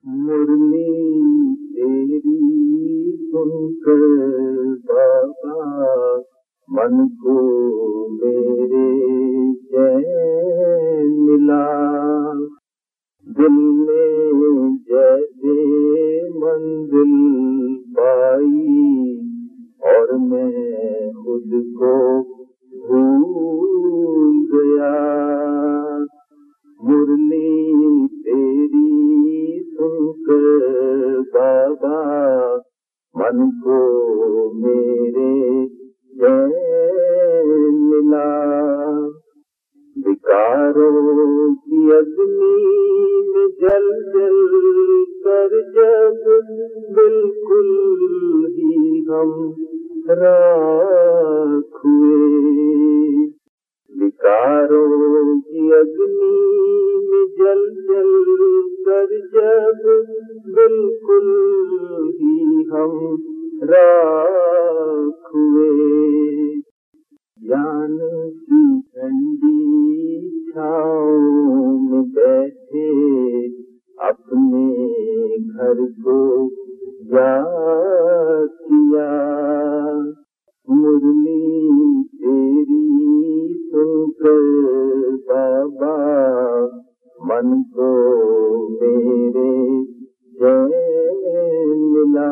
मुरली तेरी सुनकर बाबा मन को मेरे चैन मिला। दिल ने जैसे मंजिल पाई और मैं खुद को भूल गया। मुरली तेरी सुनकर बाबा मन को मेरे चैन मिला। विकारों की अग्नि में जल जल कर जब बिल्कुल ही हम राख हुए। विकारों की अग्नि में जल जल कर जब बिल्कुल ही हम राख हुए। ज्ञान की ठंडी छाँव में बैठे अपने घर को याद किया। मुरली तेरी सुनकर बाबा मन को मेरे चैन मिला।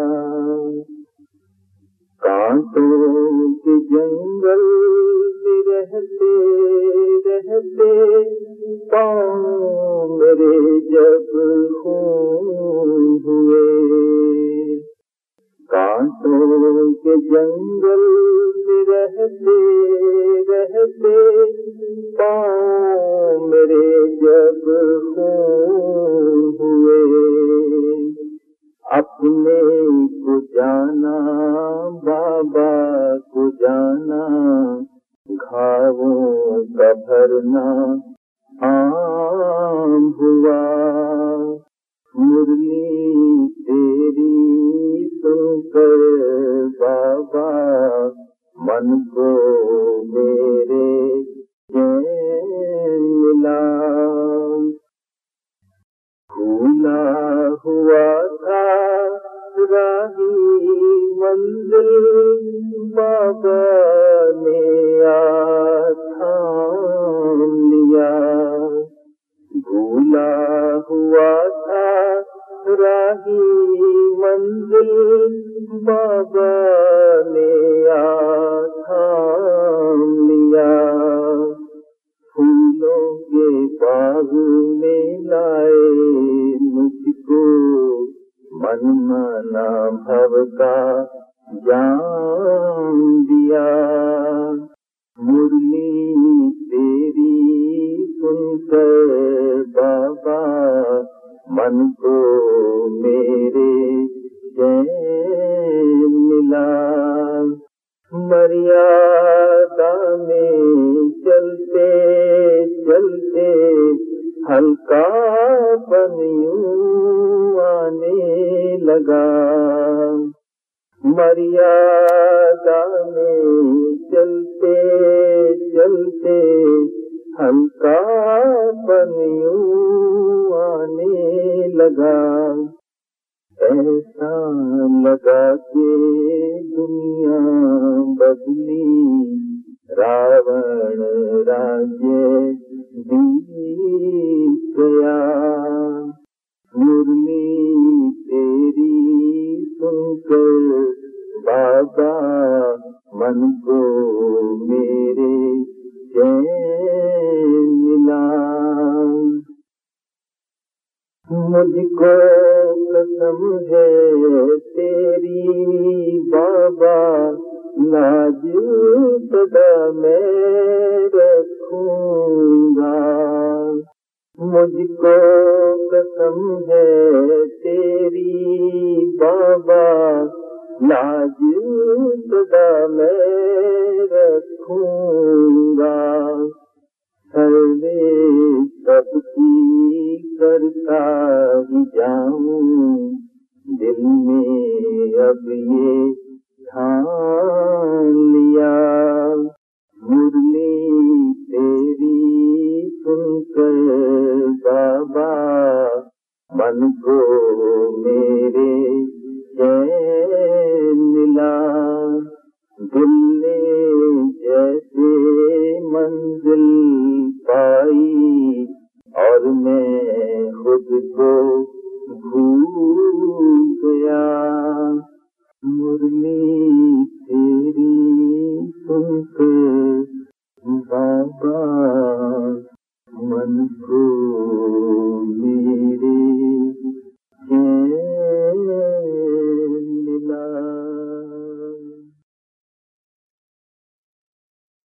कांटों के जंगल में रहते रहते पाँव मेरे जब खून हुए। कांटों के जंगल में रहते रहते पाँव मेरे जब खून हुए। अपने को जाना बाबा को जाना घावों का भरना आम हुआ। मुरली तेरी सुनकर बाबा मन को मेरे चैन मिला। भूला हुआ था राही मंजिल बाबा ने थाम लिया। भूला हुआ था राही मंजिल बाबा ने थाम लिया। फूलों के बाग में लाए मुझको मन माना भव का जाम दिया। मुरली तेरी सुनकर बाबा मन को मेरे चैन मिला। मर्यादा में चलते चलते हल्कापन यूं आने लगा। मर्यादा में चलते चलते हल्कापन यूं आने लगा। ऐसा लगा के दुनिया बदली रावण राज्य बीत गया। मुरली तेरी सुनकर बाबा मन को मेरे चैन मिला। मुझको कसम है तेरी बाबा लाज सदा मैं रखूंगा। मुझको कसम है तेरी बाबा लाज सदा मैं रखूंगा। सर्वे सबकी करता ही जाऊं दिल में अब ये ठान लिया। मुरली तेरी सुनकर बाबा मन को दिल